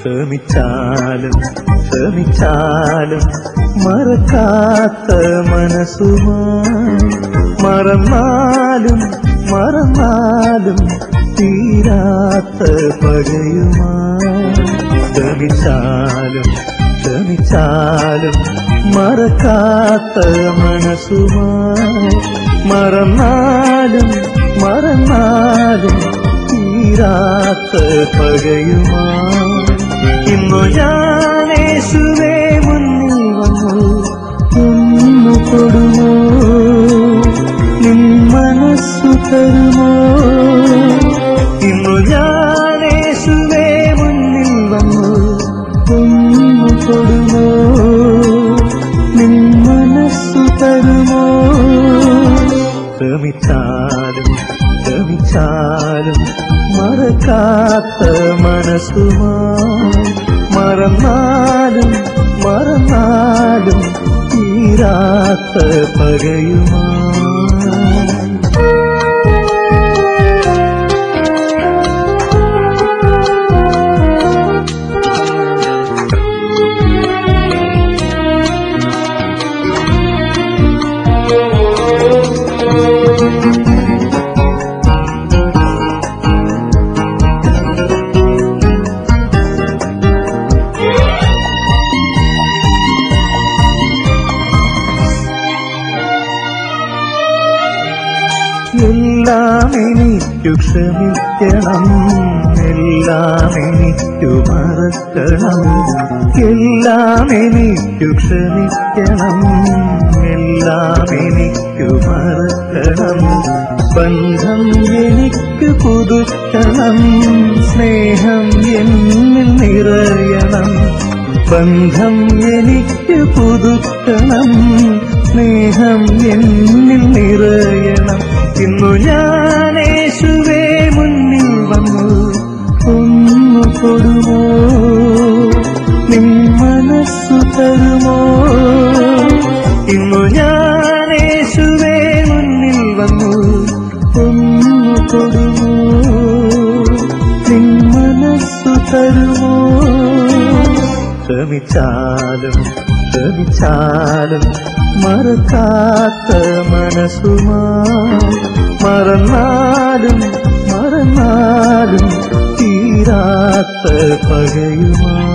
ശ്രമിച്ചാലും ശ്രമിച്ചാലും മറക്കാത്ത മനസ്സുമായി മറന്നാലും മറന്നാലും തീരാത്ത പകയുമായി ശ്രമിച്ചാലും ശ്രമിച്ചാലും മറക്കാത്ത മനസ്സുമായി മറന്നാലും മറന്നാലും തീരാത്ത പകയുമായി ഇന്നു ഞാൻ യേശുവേ മുന്നിൽ വന്നു ഒന്നു കൊടുമോ നിൻ മനസ്സു തരുമോ ഇന്നു ഞാൻ യേശുവേ മുന്നിൽ വന്നു ഒന്നു കൊടുമോ നിൻ മനസ്സു തരുമോ ശ്രമിച്ചാലും ശ്രമിച്ചാലും മറക്കാത്ത മനസ്സുമായി മറന്നാലും മറന്നാലും തീരാത്ത പകയുമായി എല്ലാം എനിക്കു ക്ഷമിക്കണം എല്ലാം എനിക്കു മറക്കണം എല്ലാം എനിക്കു ക്ഷമിക്കണം എല്ലാം എനിക്കു മറക്കണം ബന്ധം എനിക്ക് പുതുക്കണം സ്നേഹം എന്നിൽ നിറയണം ബന്ധം എനിക്ക് പുതുക്കണം സ്നേഹം എന്നിൽ നിറയണം ഇന്നു ഞാൻ യേശുവേ മുന്നിൽ വന്നു ഒന്നു കൊടുമോ നിൻ മനസ്സു തരുമോ ഇന്നു ഞാൻ യേശുവേ മുന്നിൽ വന്നു ഒന്നു കൊടുമോ നിൻ മനസ്സു തരുമോ ശ്രമിച്ചാലും ശ്രമിച്ചാലും മറക്കാത്ത മനസ്സുമായി മറന്നാലും മറന്നാലും തീരാത്ത പകയുമായി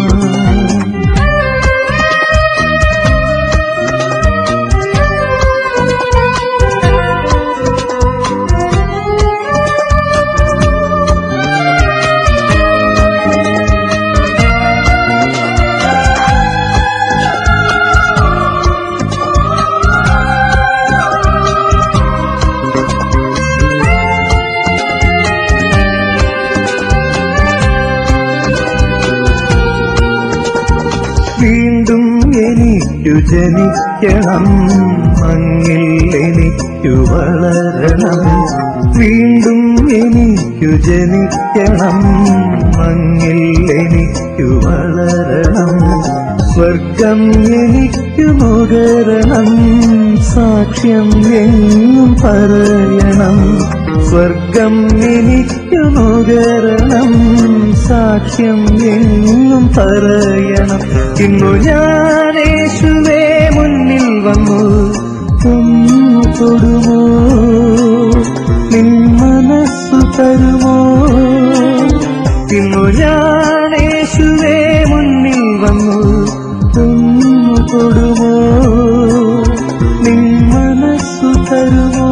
വീണ്ടും എനിക്കു ജനിക്കണം മങ്ങിൽ എനിക്കു വളരണം വീണ്ടും എനിക്കു ജനിക്കണം മങ്ങിൽ എനിക്കു വളരണം സ്വർഗം എനിക്കു നുകരണം സാക്ഷ്യം എങ്ങും പറയണം സ്വർഗം എനിക്കു നുകരണം സാക്ഷ്യം എങ്ങും പറയണം ഇന്നു ഞാൻ യേശുവേ മുന്നിൽ വന്നു ഒന്നു കൊടുമോ നിൻ മനസ്സു തരുമോ ഇന്നു ഞാൻ യേശുവേ മുന്നിൽ വന്നു ഒന്നു കൊടുമോ നിൻ മനസ്സു തരുമോ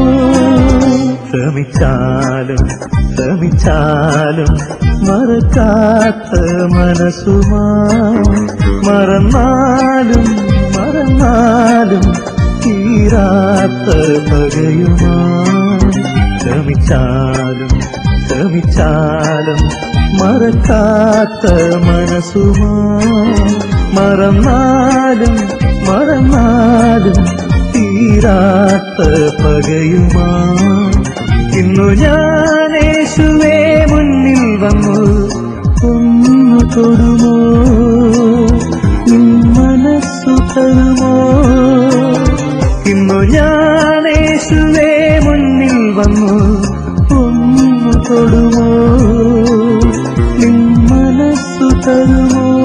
ശ്രമിച്ചാലും ശ്രമിച്ചാലും മറക്കാത്ത മനസ്സുമായി മറന്നാലും മറന്നാലും തീരാത്ത പകയുമായി ശ്രമിച്ചാലും ശ്രമിച്ചാലും മറക്കാത്ത മനസ്സുമായി മറന്നാലും മറന്നാലും തീരാത്ത പകയുമായി ഇന്നു ഞാൻ യേശുവേ മുന്നിൽ വന്നു ഒന്നു കൊടുമോ നിൻ മനസ്സു തരുമോ ഇന്നു ഞാൻ യേശുവേ മുന്നിൽ വന്നു ഒന്നു കൊടുമോ നിൻ മനസ്സു തരുമോ